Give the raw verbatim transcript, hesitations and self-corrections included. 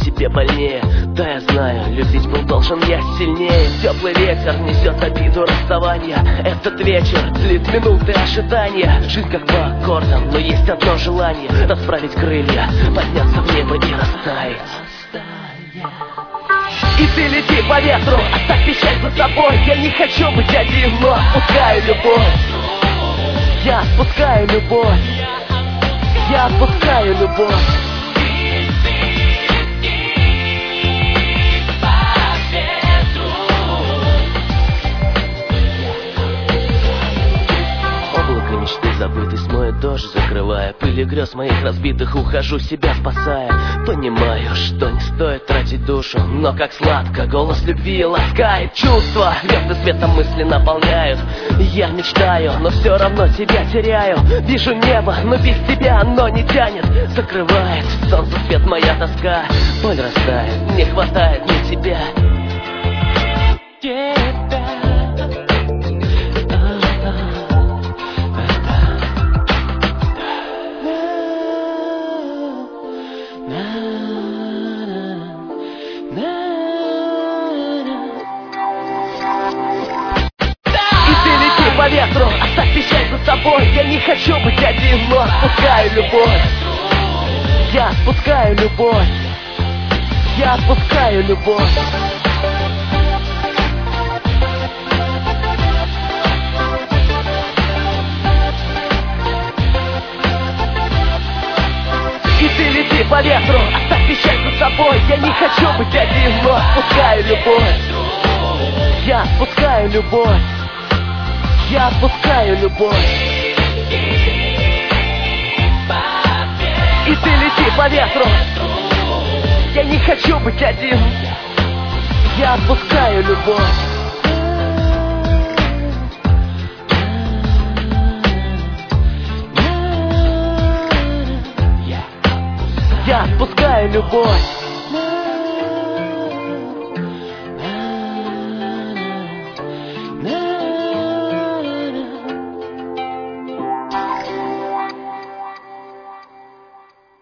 себе больнее. Да, я знаю, любить был должен я сильнее. Теплый ветер несет обиду расставания. Этот вечер длит минуты ожидания. Жизнь как по аккордам, но есть одно желание: расправить крылья, подняться в небо и растаять. И ты лети по ветру, оставь печаль за собой. Я не хочу быть один, но отпускаю любовь. Я отпускаю любовь. Я отпускаю любовь. Облако мечты забытой смоет дождь, закрывая пыли грез моих разбитых, ухожу, себя спасая. Понимаю, что не стоит тратить душу, но как сладко голос любви ласкает чувства. Звезды светом мысли наполняют. Я мечтаю, но все равно тебя теряю. Вижу небо, но без тебя оно не тянет. Закрывает солнце свет моя тоска. Боль растает, не хватает мне тебя. По ветру, оставь печаль за собой. Я не хочу быть один, но отпускаю любовь. Я отпускаю любовь. Я отпускаю любовь. И ты лети по ветру, оставь печаль за собой. Я не хочу быть один, но отпускаю любовь. Я отпускаю любовь. Я отпускаю любовь. И ты лети по ветру. Я не хочу быть один. Я отпускаю любовь. Я отпускаю любовь.